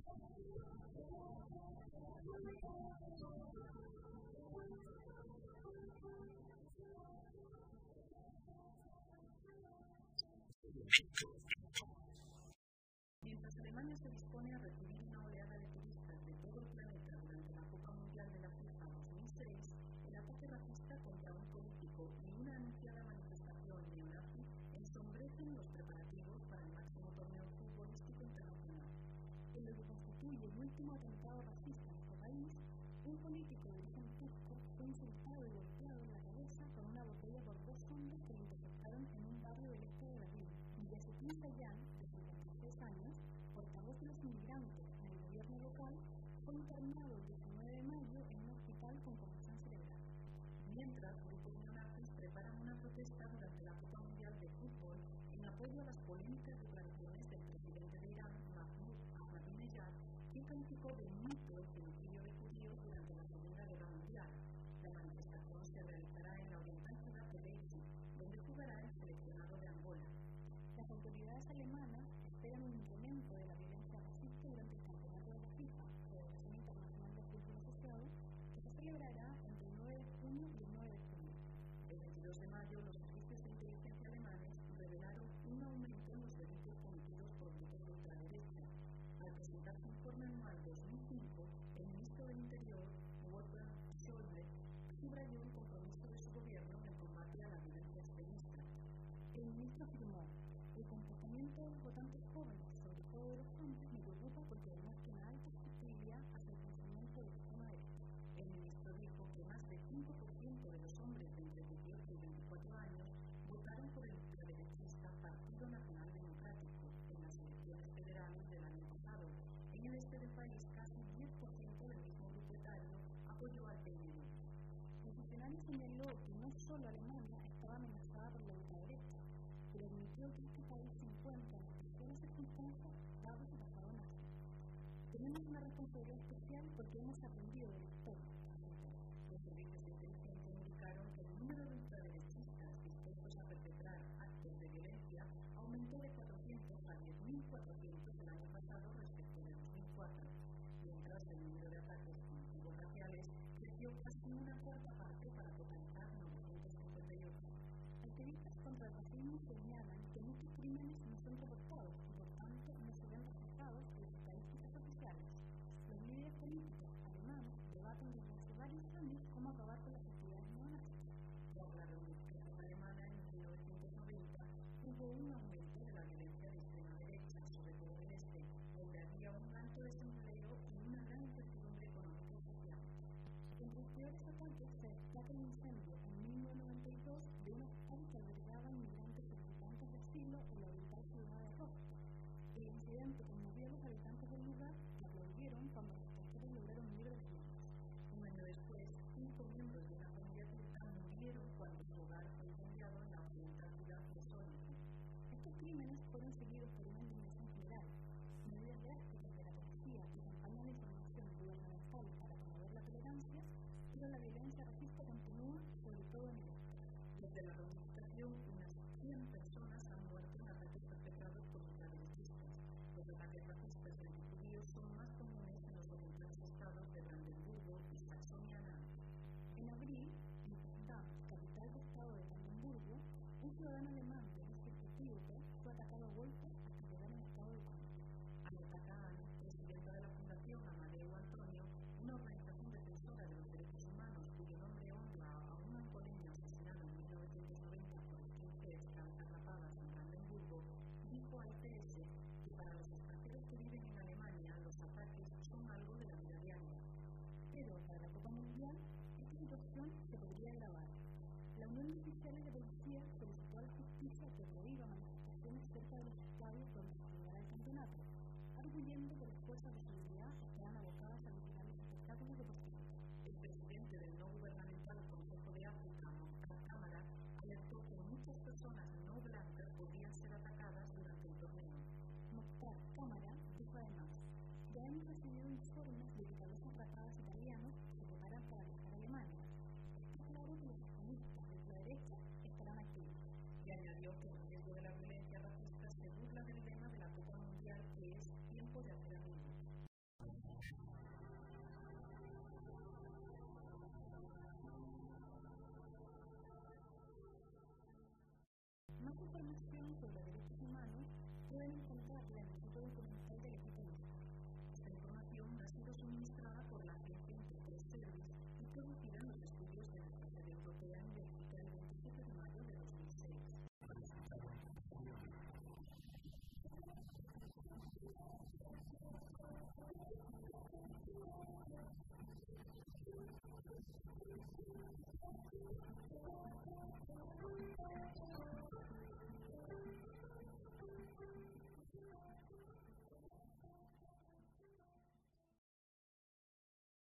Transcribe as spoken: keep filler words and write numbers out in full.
Mientras Alemania se dispone a recibir una oleada de turistas de todo el planeta durante la Copa Mundial de la FIFA dos mil seis, el ataque racista contra un político y una anunciada manifestación neonazi ensombrecen los preparativos para el máximo torneo futbolístico internacional. En lo que constituye el último atentado racista en nuestro país, un político de origen turco fue insultado y golpeado en la cabeza con una botella por dos hombres que lo interceptaron en un barrio del este de Berlín. Yasekin Sayan, de cincuenta y seis años, portavoz de los inmigrantes en el gobierno local, fue internado el diecinueve de mayo en un hospital con conmoción cerebral. Mientras, grupos neonazis preparan una protesta durante la Copa Mundial de Fútbol en apoyo a las polémicas declaraciones del presidente de Irán, Mahmoud Ahmadinejad, que calificó de mito el genocidio de judíos durante la Segunda Guerra Mundial. La manifestación se realizará en la oriental ciudad de Leipzig, donde jugará el seleccionado de Angola. Las autoridades alemanas esperan un incremento de la violencia racista durante el campeonato de la FIFA, Federación Internacional de Fútbol Asociado, que se celebrará entre el nueve de junio y el nueve de julio. El veintidós de mayo, los servicios de inteligencia alemanes revelaron un aumento en los delitos cometidos por grupos de ultraderecha. Al presentar su informe anual dos mil cinco, el ministro del Interior, Wolfgang Schäuble, subrayó el compromiso de su gobierno en el combate a la violencia extremista. El ministro afirmó: el comportamiento de los votantes jóvenes, sobre todo de los hombres, me preocupa porque demuestra una alta susceptibilidad hacia el pensamiento de extrema derecha. El ministro dijo que más del cinco por ciento de los hombres de entre dieciocho y veinticuatro años votaron por el ultraderechista Partido Nacional Democrático en las elecciones federales del año pasado. En el este del país, casi diez por ciento del mismo grupo etario apoyó al P N V. El funcionario señaló que no solo Alemania estaba amenazada por la ultraderecha, pero admitió que este país se encuentra en especiales circunstancias dado su pasado nazi. Tenemos una responsabilidad especial porque hemos aprendido de la historia. Los servicios de inteligencia indicaron que el número de ultraderechistas dispuestos a perpetrar actos de violencia aumentó de cuatrocientos a diez mil cuatrocientos el año pasado respecto de dos mil cuatro, mientras el número de ataques con motivos raciales creció casi una cuarta parte para totalizar novecientos cincuenta y ocho. Activistas contra el racismo señalan que muchos crímenes no son reportados y por tanto no se ven reflejados en las estadísticas oficiales. Los líderes políticos alemanes debaten desde hace varios años cómo acabar con las actividades neonazis. Tras la reunificación alemana en mil novecientos noventa, hubo un aumento de la violencia de extrema derecha, sobre todo en el este, donde había un alto desempleo y una gran incertidumbre económica y social. Entre los peores ataques se destaca el incendio en mil novecientos noventa y dos de un hostal que albergaba inmigrantes solicitantes de asilo en la oriental ciudad de Rostock. El incidente conmovió a los habitantes del lugar que aplaudieron cuando los extranjeros lograron huir de las llamas. Un año después, cinco miembros de una familia turca murieron cuando su hogar fue incendiado en la oriental ciudad de Solingen. Estos crímenes fueron seguidos por una indignación general. Medidas drásticas de la policía y campañas de información gubernamental para promover la tolerancia, pero la violencia racista continúa, sobre todo en el este. Desde la reunificación, unas cien personas han muerto en ataques perpetrados por ultraderechistas. Los ataques racistas y antijudíos son más comunes en los orientales estados de Brandenburgo y Sajonia-Anhalt. En abril, en Potsdam, capital del estado de Brandenburgo, un ciudadano alemán de origen etíope fue atacado a golpes hasta quedar en estado de coma. Aneta Kahn, presidenta de la Fundación Amadeu Antonio, una organización defensora de los derechos humanos cuyo nombre honra a un angoleño asesinado en mil novecientos noventa por el quince cabezas rapadas en Brandenburgo, dijo a E P S que para los extranjeros que viven en Alemania los ataques son algo de la vida diaria. Pero para la Copa Mundial, esta situación se podría agravar. La Unión de Oficiales de Policía solicitó a la justicia que prohíba manifestaciones cerca de los estadios donde se jugará el campeonato, arguyendo que las fuerzas de seguridad estarán abocadas a vigilar los espectáculos deportivos. El presidente del no gubernamental Consejo de África, Mokhtar Kamara, alertó que muchas personas no blancas podrían ser atacadas durante el torneo. Mokhtar Kamara dijo además: ya hemos recibido informes de que cabezas rapadas italianos se preparan para viajar a Alemania. Está claro que los extremistas de la derecha estarán activos. Y añadió que el riesgo de la violencia racista se burla del lema de la Copa Mundial, que es tiempo de hacer amigos.